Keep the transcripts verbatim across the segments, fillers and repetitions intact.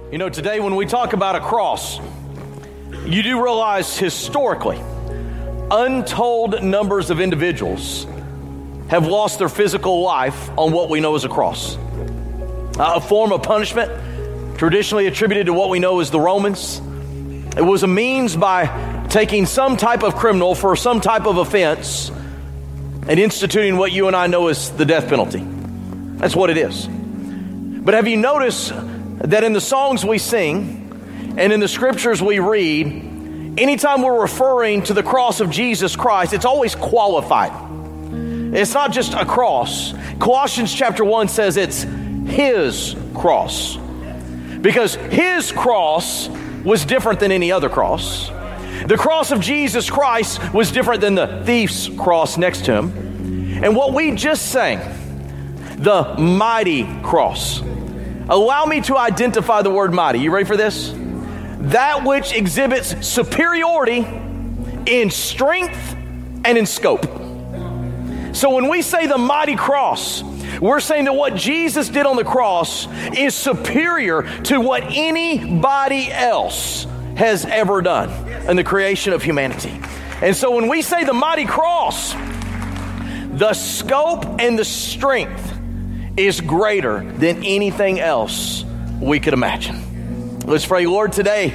You know, today when we talk about a cross, you do realize historically, untold numbers of individuals have lost their physical life on what we know as a cross. Uh, a form of punishment traditionally attributed to what we know as the Romans. It was a means by taking some type of criminal for some type of offense and instituting what you and I know as the death penalty. That's what it is. But have you noticed that in the songs we sing and in the scriptures we read, anytime we're referring to the cross of Jesus Christ, it's always qualified. It's not just a cross. Colossians chapter one says it's His cross. Because His cross was different than any other cross. The cross of Jesus Christ was different than the thief's cross next to him. And what we just sang, the mighty cross. Allow me to identify the word mighty. You ready for this? That which exhibits superiority in strength and in scope. So when we say the mighty cross, we're saying that what Jesus did on the cross is superior to what anybody else has ever done in the creation of humanity. And so when we say the mighty cross, the scope and the strength is greater than anything else we could imagine. Let's pray. Lord, today,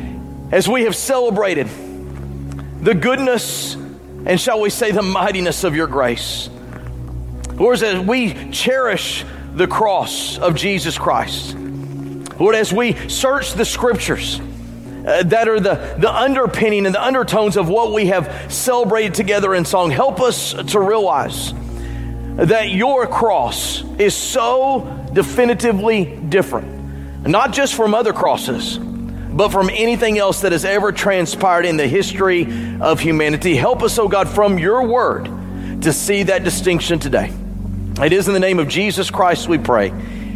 as we have celebrated the goodness and shall we say the mightiness of your grace, Lord, as we cherish the cross of Jesus Christ, Lord, as we search the scriptures uh, that are the, the underpinning and the undertones of what we have celebrated together in song, help us to realize that your cross is so definitively different, not just from other crosses, but from anything else that has ever transpired in the history of humanity. Help us, oh God, from your word to see that distinction today. It is in the name of Jesus Christ we pray.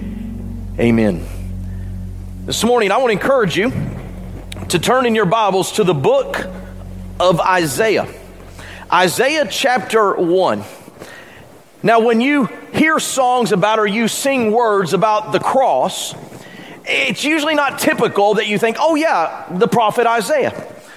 Amen. This morning, I want to encourage you to turn in your Bibles to the book of Isaiah. Isaiah chapter one. Now, when you hear songs about or you sing words about the cross, it's usually not typical that you think, oh yeah, the prophet Isaiah.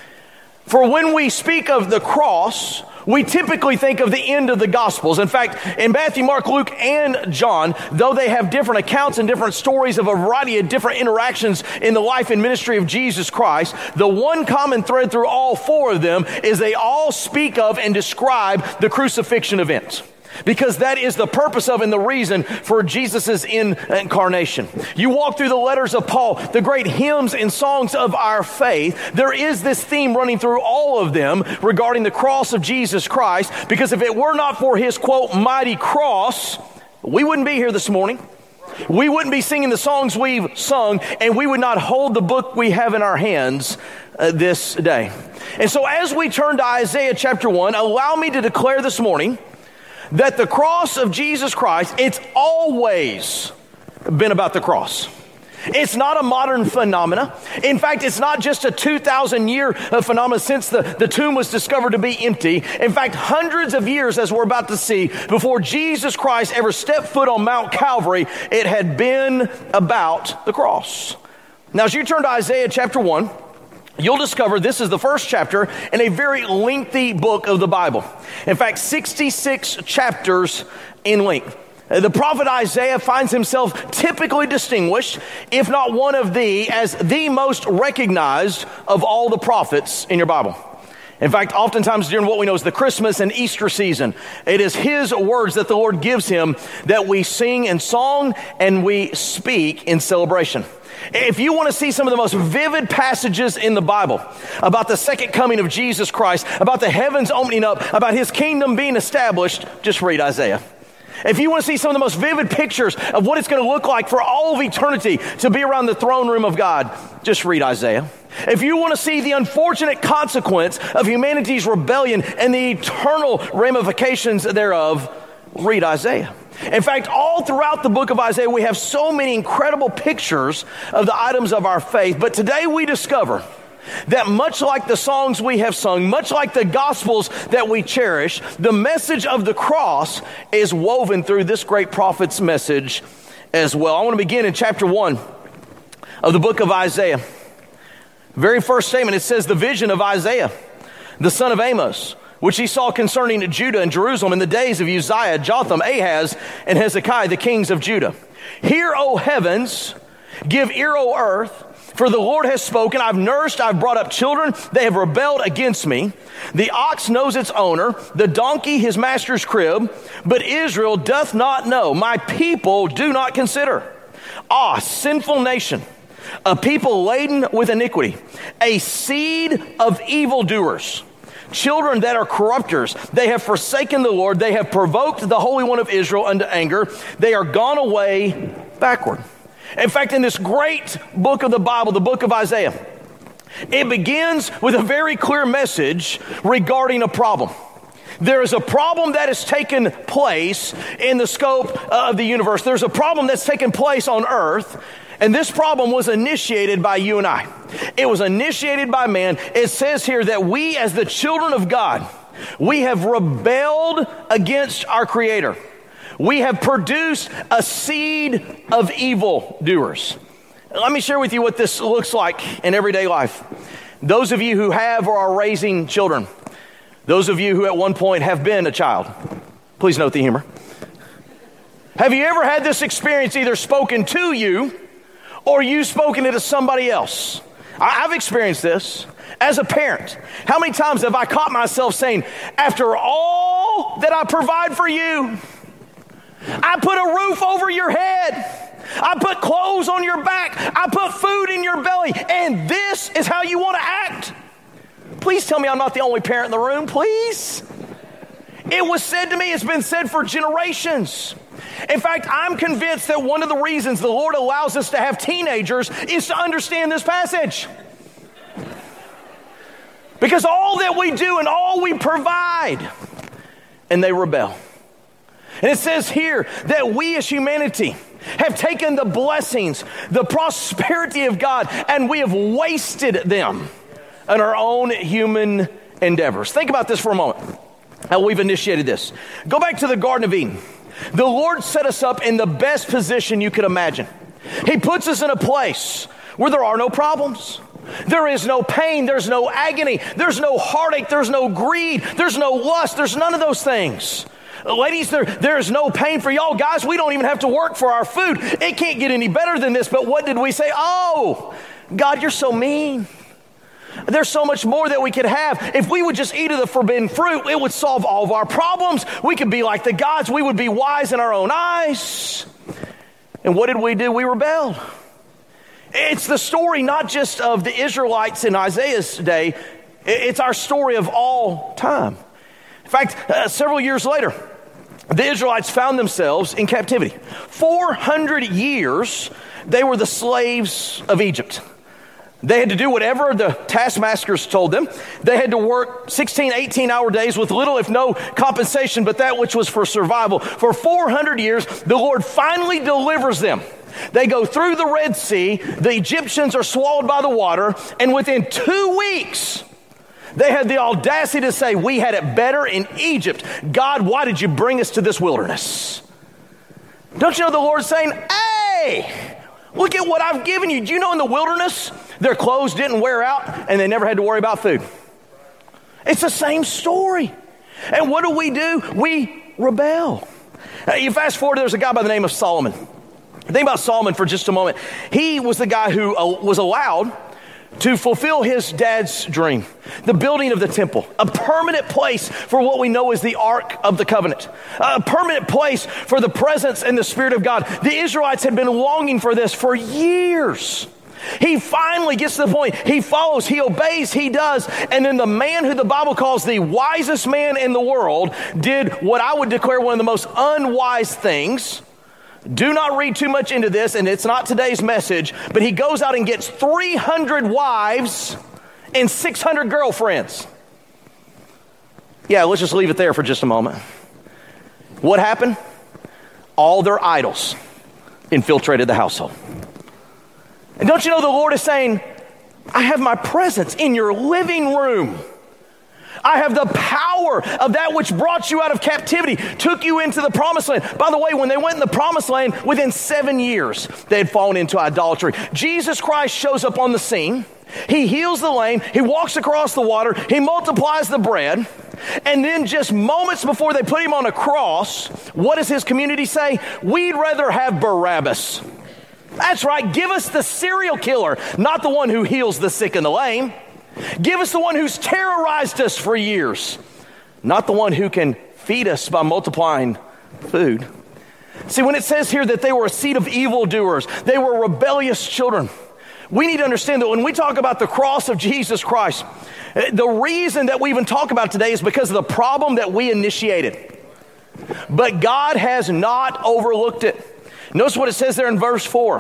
For when we speak of the cross, we typically think of the end of the Gospels. In fact, in Matthew, Mark, Luke, and John, though they have different accounts and different stories of a variety of different interactions in the life and ministry of Jesus Christ, the one common thread through all four of them is they all speak of and describe the crucifixion event. Because that is the purpose of and the reason for Jesus' incarnation. You walk through the letters of Paul, the great hymns and songs of our faith, there is this theme running through all of them regarding the cross of Jesus Christ. Because if it were not for his, quote, mighty cross, we wouldn't be here this morning. We wouldn't be singing the songs we've sung, and we would not hold the book we have in our hands uh, this day. And so as we turn to Isaiah chapter one, allow me to declare this morning that the cross of Jesus Christ, it's always been about the cross. It's not a modern phenomena. In fact, it's not just a two thousand year phenomenon since the, the tomb was discovered to be empty. In fact, hundreds of years, as we're about to see, before Jesus Christ ever stepped foot on Mount Calvary, it had been about the cross. Now, as you turn to Isaiah chapter one, you'll discover this is the first chapter in a very lengthy book of the Bible. In fact, sixty-six chapters in length. The prophet Isaiah finds himself typically distinguished, if not one of the, as the most recognized of all the prophets in your Bible. In fact, oftentimes during what we know as the Christmas and Easter season, it is his words that the Lord gives him that we sing in song and we speak in celebration. If you want to see some of the most vivid passages in the Bible about the second coming of Jesus Christ, about the heavens opening up, about his kingdom being established, just read Isaiah. If you want to see some of the most vivid pictures of what it's going to look like for all of eternity to be around the throne room of God, just read Isaiah. If you want to see the unfortunate consequence of humanity's rebellion and the eternal ramifications thereof, read Isaiah. In fact, all throughout the book of Isaiah, we have so many incredible pictures of the items of our faith. But today we discover that much like the songs we have sung, much like the gospels that we cherish, the message of the cross is woven through this great prophet's message as well. I want to begin in chapter one of the book of Isaiah. Very first statement, it says the vision of Isaiah, the son of Amos, which he saw concerning Judah and Jerusalem in the days of Uzziah, Jotham, Ahaz, and Hezekiah, the kings of Judah. Hear, O heavens, give ear, O earth, for the Lord has spoken. I've nourished, I've brought up children. They have rebelled against me. The ox knows its owner, the donkey his master's crib, but Israel doth not know. My people do not consider. Ah, sinful nation, a people laden with iniquity, a seed of evildoers, children that are corrupters. They have forsaken the Lord. They have provoked the Holy One of Israel unto anger. They are gone away backward. In fact, in this great book of the Bible, the book of Isaiah, it begins with a very clear message regarding a problem. There is a problem that has taken place in the scope of the universe. There's a problem that's taken place on earth, and this problem was initiated by you and I. It was initiated by man. It says here that we, as the children of God, we have rebelled against our Creator. We have produced a seed of evildoers. Let me share with you what this looks like in everyday life. Those of you who have or are raising children, those of you who at one point have been a child, please note the humor. Have you ever had this experience either spoken to you or you spoken it to somebody else? I've experienced this as a parent. How many times have I caught myself saying, after all that I provide for you, I put a roof over your head, I put clothes on your back, I put food in your belly, and this is how you want to act? Please tell me I'm not the only parent in the room, please. It was said to me, it's been said for generations. In fact, I'm convinced that one of the reasons the Lord allows us to have teenagers is to understand this passage. Because all that we do and all we provide, and they rebel. And it says here that we as humanity have taken the blessings, the prosperity of God, and we have wasted them in our own human endeavors. Think about this for a moment, how we've initiated this. Go back to the Garden of Eden. The Lord set us up in the best position you could imagine. He puts us in a place where there are no problems. There is no pain. There's no agony. There's no heartache. There's no greed. There's no lust. There's none of those things. Ladies, there, there's no pain for y'all. Guys, we don't even have to work for our food. It can't get any better than this. But what did we say? Oh, God, you're so mean. There's so much more that we could have. If we would just eat of the forbidden fruit, it would solve all of our problems. We could be like the gods. We would be wise in our own eyes. And what did we do? We rebelled. It's the story not just of the Israelites in Isaiah's day. It's our story of all time. In fact, uh, several years later, the Israelites found themselves in captivity. four hundred years, they were the slaves of Egypt. They had to do whatever the taskmasters told them. They had to work sixteen, eighteen hour days with little if no compensation, but that which was for survival. For four hundred years, the Lord finally delivers them. They go through the Red Sea. The Egyptians are swallowed by the water. And within two weeks, they had the audacity to say, we had it better in Egypt. God, why did you bring us to this wilderness? Don't you know the Lord's saying, hey, look at what I've given you. Do you know in the wilderness, their clothes didn't wear out and they never had to worry about food? It's the same story. And what do we do? We rebel. Uh, you fast forward, there's a guy by the name of Solomon. Think about Solomon for just a moment. He was the guy who uh, was allowed to fulfill his dad's dream, the building of the temple, a permanent place for what we know as the Ark of the Covenant, a permanent place for the presence and the Spirit of God. The Israelites had been longing for this for years. He finally gets to the point. He follows, he obeys, he does. And then the man who the Bible calls the wisest man in the world did what I would declare one of the most unwise things. Do not read too much into this, and it's not today's message, but he goes out and gets three hundred wives and six hundred girlfriends. Yeah, let's just leave it there for just a moment. What happened? All their idols infiltrated the household. And don't you know the Lord is saying, I have my presence in your living room. I have the power power of that which brought you out of captivity, took you into the promised land. By the way, when they went in the promised land, within seven years, they had fallen into idolatry. Jesus Christ shows up on the scene. He heals the lame. He walks across the water. He multiplies the bread. And then just moments before they put him on a cross, what does his community say? We'd rather have Barabbas. That's right. Give us the serial killer, not the one who heals the sick and the lame. Give us the one who's terrorized us for years, not the one who can feed us by multiplying food. See, when it says here that they were a seed of evildoers, they were rebellious children, we need to understand that when we talk about the cross of Jesus Christ, the reason that we even talk about it today is because of the problem that we initiated. But God has not overlooked it. Notice what it says there in verse four.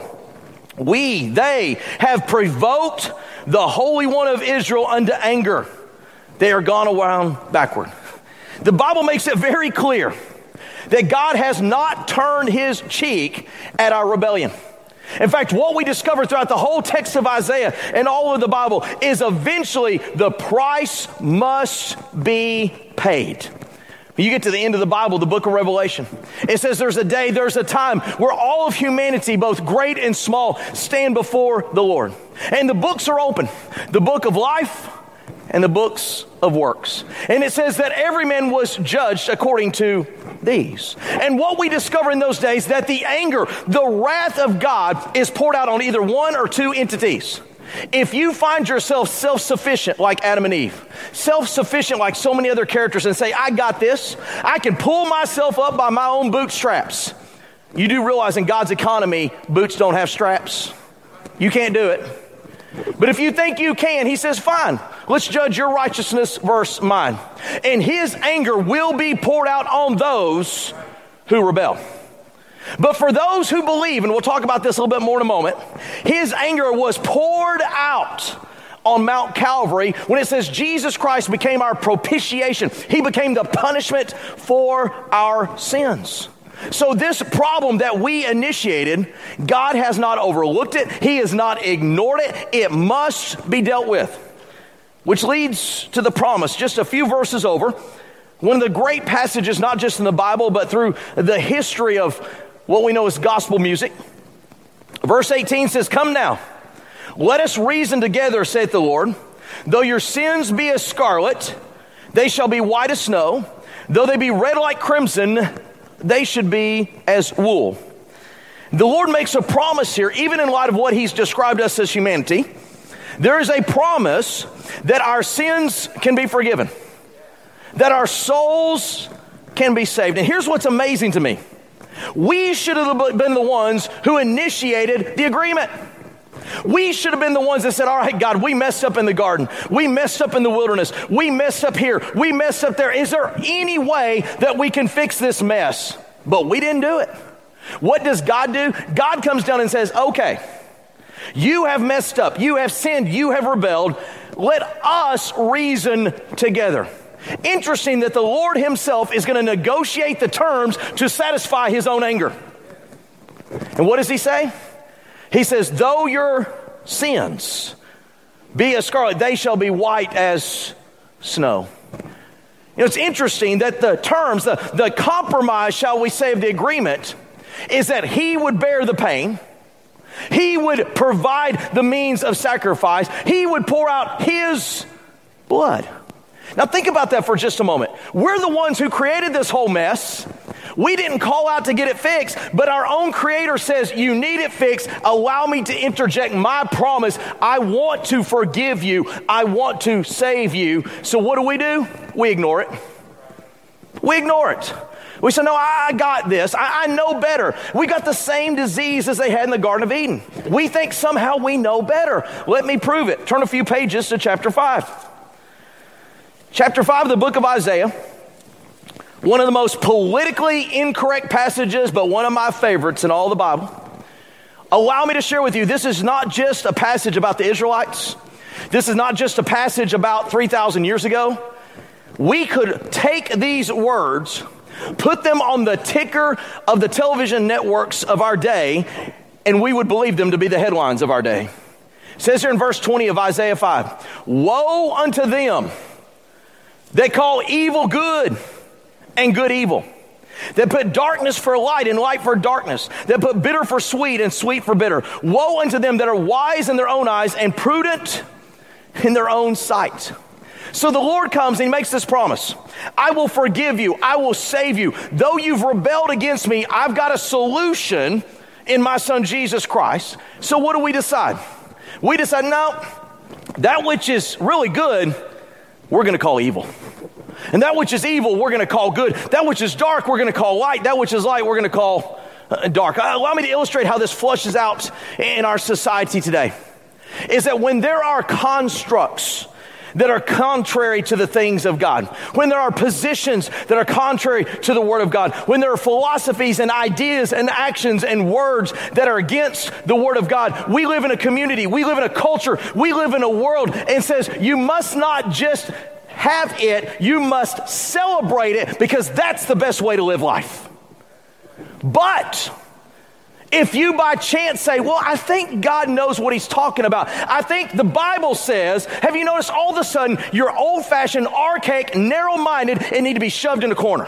We, they have provoked the Holy One of Israel unto anger. They are gone around backward. The Bible makes it very clear that God has not turned his cheek at our rebellion. In fact, what we discover throughout the whole text of Isaiah and all of the Bible is eventually the price must be paid. When you get to the end of the Bible, the book of Revelation, it says there's a day, there's a time where all of humanity, both great and small, stand before the Lord. And the books are open. The book of life and the books of works. And it says that every man was judged according to these. And what we discover in those days, that the anger, the wrath of God is poured out on either one or two entities. If you find yourself self-sufficient like Adam and Eve, self-sufficient like so many other characters and say, I got this, I can pull myself up by my own bootstraps. You do realize in God's economy, boots don't have straps. You can't do it. But if you think you can, he says, fine, let's judge your righteousness versus mine. And his anger will be poured out on those who rebel. But for those who believe, and we'll talk about this a little bit more in a moment, his anger was poured out on Mount Calvary when it says Jesus Christ became our propitiation. He became the punishment for our sins. So this problem that we initiated, God has not overlooked it. He has not ignored it. It must be dealt with. Which leads to the promise, just a few verses over. One of the great passages, not just in the Bible, but through the history of what we know as gospel music. Verse eighteen says, come now, let us reason together, saith the Lord. Though your sins be as scarlet, they shall be white as snow. Though they be red like crimson, they should be as wool. The Lord makes a promise here, even in light of what he's described us as humanity. There is a promise that our sins can be forgiven, that our souls can be saved. And here's what's amazing to me. We should have been the ones who initiated the agreement. We should have been the ones that said, all right, God, we messed up in the garden. We messed up in the wilderness. We messed up here. We messed up there. Is there any way that we can fix this mess? But we didn't do it. What does God do? God comes down and says, okay, you have messed up. You have sinned. You have rebelled. Let us reason together. Interesting that the Lord himself is going to negotiate the terms to satisfy his own anger. And what does he say? He says, though your sins be as scarlet, they shall be white as snow. You know, it's interesting that the terms, the, the compromise, shall we say, of the agreement is that he would bear the pain. He would provide the means of sacrifice. He would pour out his blood. Now think about that for just a moment. We're the ones who created this whole mess. We didn't call out to get it fixed, but our own Creator says, you need it fixed. Allow me to interject my promise. I want to forgive you. I want to save you. So what do we do? We ignore it. We ignore it. We say, no, I got this. I, I know better. We got the same disease as they had in the Garden of Eden. We think somehow we know better. Let me prove it. Turn a few pages to chapter five. Chapter five of the book of Isaiah. One of the most politically incorrect passages, but one of my favorites in all the Bible. Allow me to share with you, this is not just a passage about the Israelites. This is not just a passage about three thousand years ago. We could take these words, put them on the ticker of the television networks of our day, and we would believe them to be the headlines of our day. It says here in verse twenty of Isaiah five, woe unto them That call evil good and good evil. That put darkness for light and light for darkness. That put bitter for sweet and sweet for bitter. Woe unto them that are wise in their own eyes and prudent in their own sight. So the Lord comes and he makes this promise. I will forgive you. I will save you. Though you've rebelled against me, I've got a solution in my son Jesus Christ. So what do we decide? We decide, no, that which is really good, we're going to call evil. And that which is evil, we're going to call good. That which is dark, we're going to call light. That which is light, we're going to call uh, dark. Uh, allow me to illustrate how this flushes out in our society today. Is that when there are constructs that are contrary to the things of God, when there are positions that are contrary to the Word of God, when there are philosophies and ideas and actions and words that are against the Word of God, we live in a community, we live in a culture, we live in a world, and says you must not just have it, you must celebrate it, because that's the best way to live life. But if you by chance say, well, I think God knows what he's talking about. I think the Bible says, have you noticed all of a sudden you're old-fashioned, archaic, narrow-minded, and need to be shoved in a corner.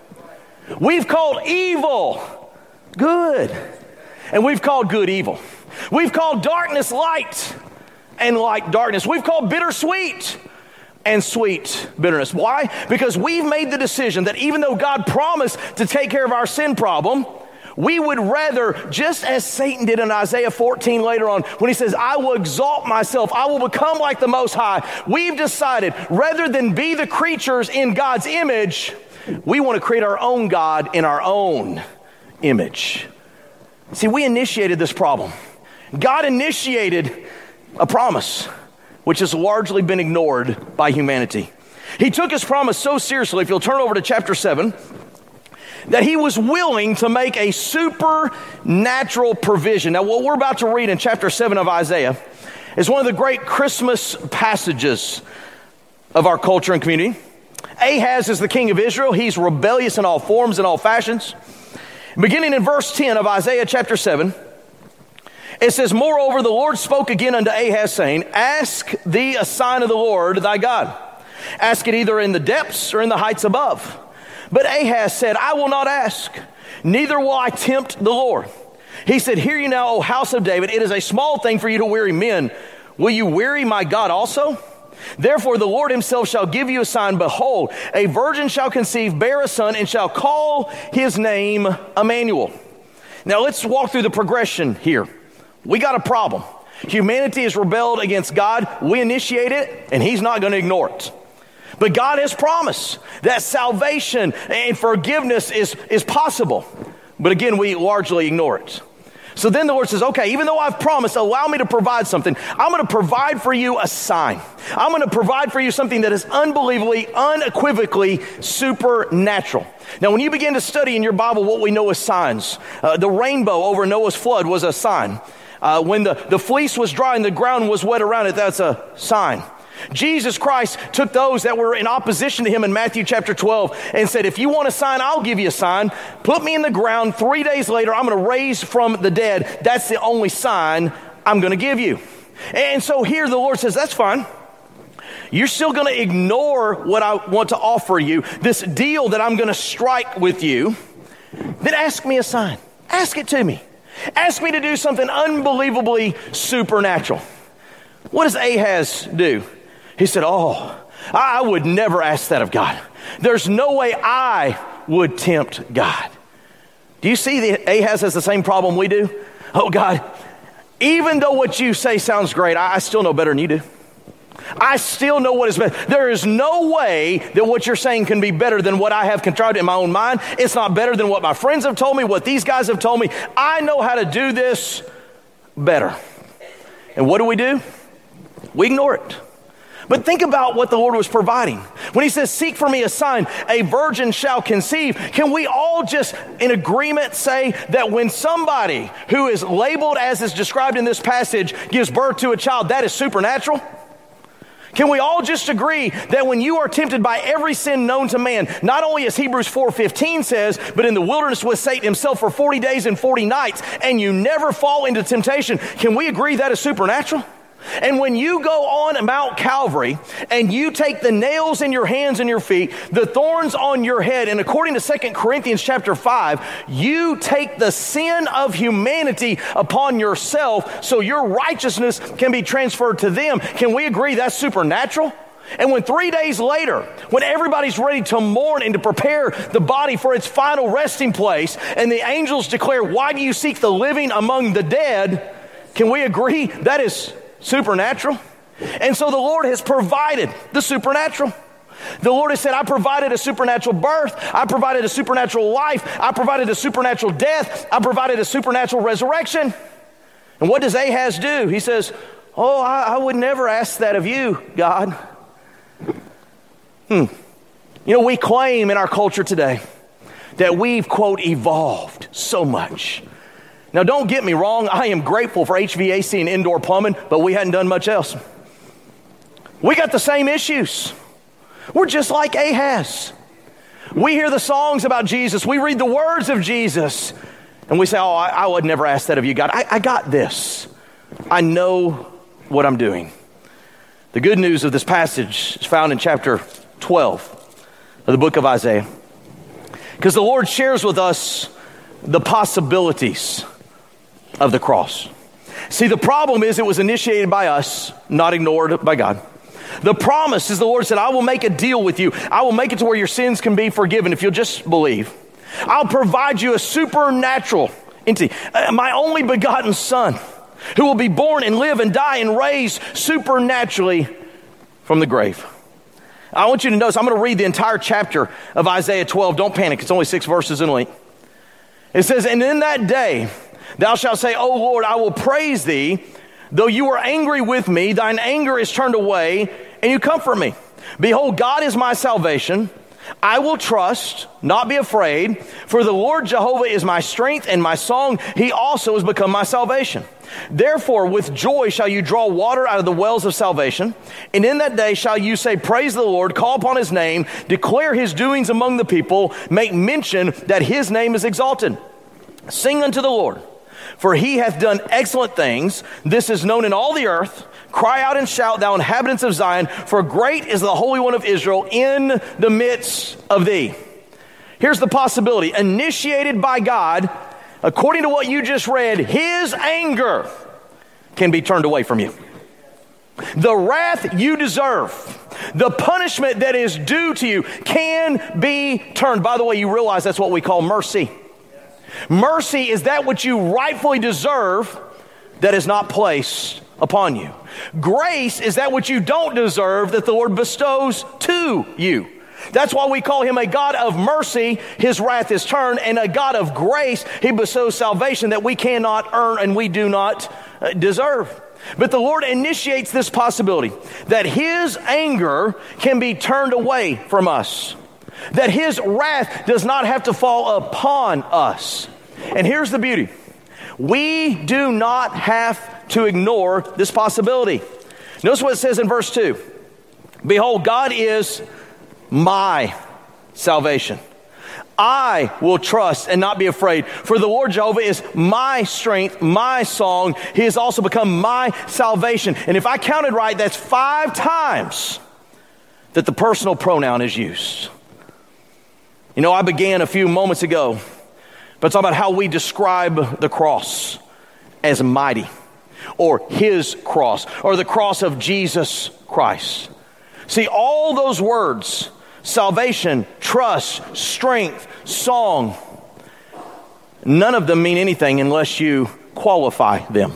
We've called evil good, and we've called good evil. We've called darkness light, and light darkness. We've called bitter sweet, and sweet bitterness. Why? Because we've made the decision that even though God promised to take care of our sin problem, we would rather, just as Satan did in Isaiah fourteen later on, when he says, I will exalt myself, I will become like the Most High. We've decided, rather than be the creatures in God's image, we want to create our own God in our own image. See, we initiated this problem. God initiated a promise, which has largely been ignored by humanity. He took his promise so seriously, if you'll turn over to chapter seven, that he was willing to make a supernatural provision. Now, what we're about to read in chapter seven of Isaiah is one of the great Christmas passages of our culture and community. Ahaz is the king of Israel. He's rebellious in all forms and all fashions. Beginning in verse ten of Isaiah chapter seven, it says, Moreover, the Lord spoke again unto Ahaz, saying, Ask thee a sign of the Lord thy God. Ask it either in the depths or in the heights above. But Ahaz said, I will not ask, neither will I tempt the Lord. He said, Hear you now, O house of David, it is a small thing for you to weary men. Will you weary my God also? Therefore the Lord himself shall give you a sign. Behold, a virgin shall conceive, bear a son, and shall call his name Emmanuel. Now let's walk through the progression here. We got a problem. Humanity has rebelled against God. We initiate it, and he's not going to ignore it. But God has promised that salvation and forgiveness is, is possible. But again, we largely ignore it. So then the Lord says, okay, even though I've promised, allow me to provide something. I'm going to provide for you a sign. I'm going to provide for you something that is unbelievably, unequivocally supernatural. Now, when you begin to study in your Bible what we know as signs, uh, the rainbow over Noah's flood was a sign. Uh, when the, the fleece was dry and the ground was wet around it, that's a sign. Jesus Christ took those that were in opposition to him in Matthew chapter twelve and said, if you want a sign, I'll give you a sign. Put me in the ground. Three days later, I'm going to raise from the dead. That's the only sign I'm going to give you. And so here the Lord says, that's fine. You're still going to ignore what I want to offer you, this deal that I'm going to strike with you. Then ask me a sign. Ask it to me. Ask me to do something unbelievably supernatural. What does Ahaz do? He said, oh, I would never ask that of God. There's no way I would tempt God. Do you see that Ahaz has the same problem we do? Oh, God, even though what you say sounds great, I still know better than you do. I still know what is best. There is no way that what you're saying can be better than what I have contrived in my own mind. It's not better than what my friends have told me, what these guys have told me. I know how to do this better. And what do we do? We ignore it. But think about what the Lord was providing. When he says, seek for me a sign, a virgin shall conceive. Can we all just in agreement say that when somebody who is labeled as is described in this passage gives birth to a child, that is supernatural? Can we all just agree that when you are tempted by every sin known to man, not only as Hebrews four fifteen says, but in the wilderness with Satan himself for forty days and forty nights, and you never fall into temptation, can we agree that is supernatural? And when you go on Mount Calvary and you take the nails in your hands and your feet, the thorns on your head, and according to Second Corinthians chapter five, you take the sin of humanity upon yourself so your righteousness can be transferred to them. Can we agree that's supernatural? And when three days later, when everybody's ready to mourn and to prepare the body for its final resting place, and the angels declare, "Why do you seek the living among the dead?" Can we agree that is supernatural? And so the Lord has provided the supernatural. The Lord has said, I provided a supernatural birth. I provided a supernatural life. I provided a supernatural death. I provided a supernatural resurrection. And what does Ahaz do? He says, oh, I, I would never ask that of you, God. Hmm. You know, we claim in our culture today that we've, quote, evolved so much. Now, don't get me wrong. I am grateful for H V A C and indoor plumbing, but we hadn't done much else. We got the same issues. We're just like Ahaz. We hear the songs about Jesus. We read the words of Jesus. And we say, oh, I, I would never ask that of you, God. I, I got this. I know what I'm doing. The good news of this passage is found in chapter twelve of the book of Isaiah. Because the Lord shares with us the possibilities of the cross. See, the problem is it was initiated by us, not ignored by God. The promise is the Lord said, I will make a deal with you. I will make it to where your sins can be forgiven if you'll just believe. I'll provide you a supernatural entity, my only begotten son, who will be born and live and die and raised supernaturally from the grave. I want you to notice, I'm going to read the entire chapter of Isaiah twelve. Don't panic. It's only six verses in length. It says, and in that day, thou shalt say, O Lord, I will praise thee. Though you are angry with me, thine anger is turned away, and you comfort me. Behold, God is my salvation. I will trust, not be afraid, for the Lord Jehovah is my strength and my song. He also has become my salvation. Therefore, with joy shall you draw water out of the wells of salvation. And in that day shall you say, praise the Lord, call upon his name, declare his doings among the people, make mention that his name is exalted. Sing unto the Lord, for he hath done excellent things. This is known in all the earth. Cry out and shout, thou inhabitants of Zion, for great is the Holy One of Israel in the midst of thee. Here's the possibility. Initiated by God, according to what you just read, his anger can be turned away from you. The wrath you deserve, the punishment that is due to you can be turned. By the way, you realize that's what we call mercy. Mercy is that which you rightfully deserve that is not placed upon you. Grace is that which you don't deserve that the Lord bestows to you. That's why we call him a God of mercy. His wrath is turned, and a God of grace. He bestows salvation that we cannot earn and we do not uh, deserve. But the Lord initiates this possibility that his anger can be turned away from us. That his wrath does not have to fall upon us. And here's the beauty. We do not have to ignore this possibility. Notice what it says in verse two. Behold, God is my salvation. I will trust and not be afraid, for the Lord Jehovah is my strength, my song. He has also become my salvation. And if I counted right, that's five times that the personal pronoun is used. You know, I began a few moments ago by talking about how we describe the cross as mighty, or his cross, or the cross of Jesus Christ. See, all those words, salvation, trust, strength, song, none of them mean anything unless you qualify them.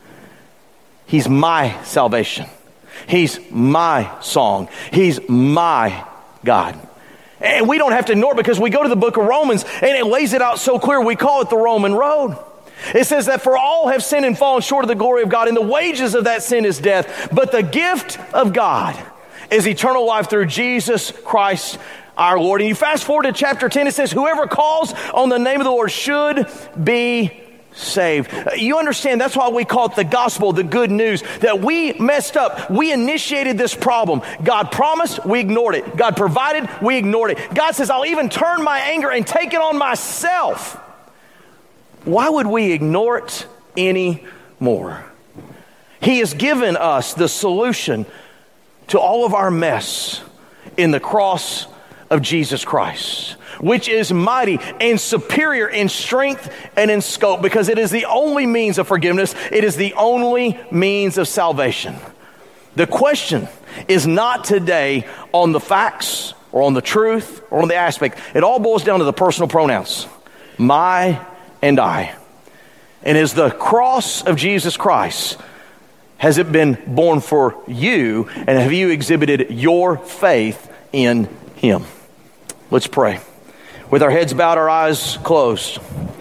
He's my salvation. He's my song. He's my God. And we don't have to ignore it because we go to the book of Romans and it lays it out so clear. We call it the Roman road. It says that for all have sinned and fallen short of the glory of God, and the wages of that sin is death. But the gift of God is eternal life through Jesus Christ our Lord. And you fast forward to chapter ten, it says, whoever calls on the name of the Lord should be saved. You understand, that's why we call it the gospel, the good news, that we messed up. We initiated this problem. God promised, we ignored it. God provided, we ignored it. God says, I'll even turn my anger and take it on myself. Why would we ignore it anymore? He has given us the solution to all of our mess in the cross of Jesus Christ, which is mighty and superior in strength and in scope, because it is the only means of forgiveness. It is the only means of salvation. The question is not today on the facts or on the truth or on the aspect. It all boils down to the personal pronouns, my and I. And is the cross of Jesus Christ, has it been born for you, and have you exhibited your faith in Him? Let's pray. With our heads bowed, our eyes closed.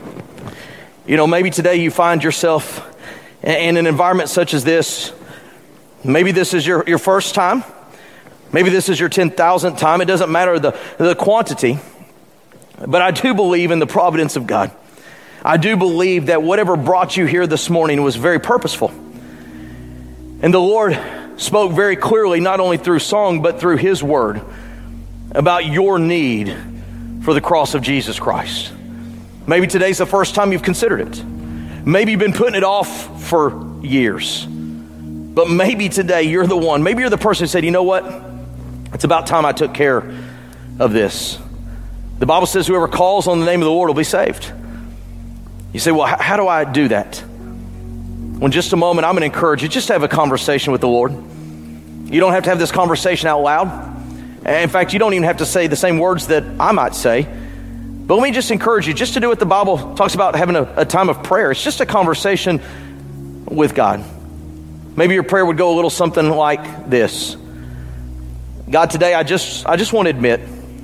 You know, maybe today you find yourself in an environment such as this. Maybe this is your, your first time. Maybe this is your ten thousandth time. It doesn't matter the, the quantity. But I do believe in the providence of God. I do believe that whatever brought you here this morning was very purposeful. And the Lord spoke very clearly, not only through song, but through His word, about your need for the cross of Jesus Christ. Maybe today's the first time you've considered it. Maybe you've been putting it off for years. But maybe today you're the one. Maybe you're the person who said, you know what? It's about time I took care of this. The Bible says whoever calls on the name of the Lord will be saved. You say, well, how do I do that? Well, in just a moment, I'm going to encourage you just to have a conversation with the Lord. You don't have to have this conversation out loud. In fact, you don't even have to say the same words that I might say. But let me just encourage you just to do what the Bible talks about, having a, a time of prayer. It's just a conversation with God. Maybe your prayer would go a little something like this. God, today I just I just want to admit,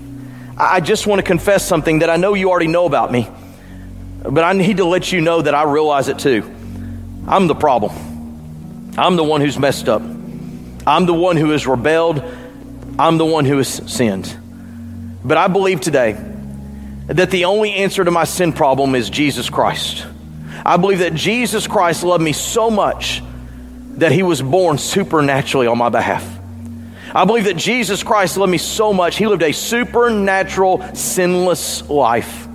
I just want to confess something that I know you already know about me. But I need to let you know that I realize it too. I'm the problem. I'm the one who's messed up. I'm the one who has rebelled. I'm the one who has sinned. But I believe today that the only answer to my sin problem is Jesus Christ. I believe that Jesus Christ loved me so much that He was born supernaturally on my behalf. I believe that Jesus Christ loved me so much, He lived a supernatural, sinless life.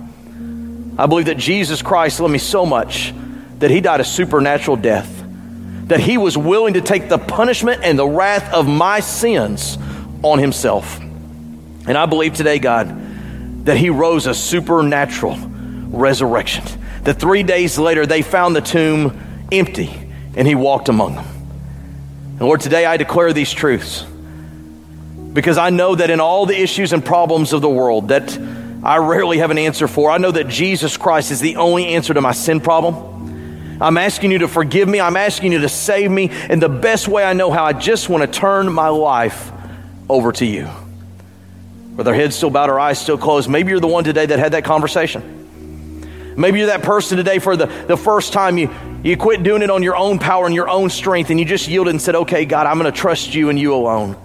I believe that Jesus Christ loved me so much that He died a supernatural death, that He was willing to take the punishment and the wrath of my sins on Himself. And I believe today, God, that He rose a supernatural resurrection, that three days later they found the tomb empty and He walked among them. And Lord, today I declare these truths because I know that in all the issues and problems of the world that I rarely have an answer for, I know that Jesus Christ is the only answer to my sin problem. I'm asking you to forgive me. I'm asking you to save me. And the best way I know how, I just want to turn my life over to you. With our heads still bowed, our eyes still closed. Maybe you're the one today that had that conversation. Maybe you're that person today for the, the first time you, you quit doing it on your own power and your own strength and you just yielded and said, okay, God, I'm going to trust you and you alone.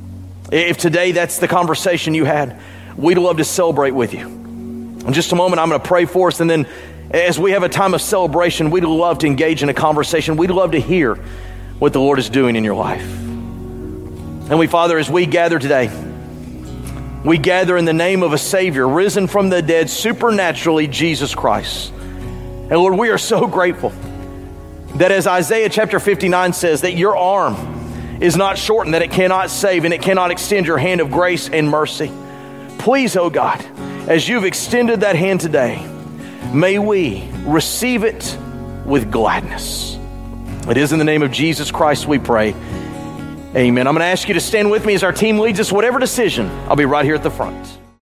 If today that's the conversation you had, we'd love to celebrate with you. In just a moment, I'm going to pray for us, and then as we have a time of celebration, we'd love to engage in a conversation. We'd love to hear what the Lord is doing in your life. And we, Father, as we gather today, we gather in the name of a Savior, risen from the dead, supernaturally, Jesus Christ. And Lord, we are so grateful that as Isaiah chapter fifty-nine says, that your arm is not shortened, that it cannot save, and it cannot extend your hand of grace and mercy. Please, oh God, as you've extended that hand today, may we receive it with gladness. It is in the name of Jesus Christ we pray. Amen. I'm going to ask you to stand with me as our team leads us. Whatever decision, I'll be right here at the front.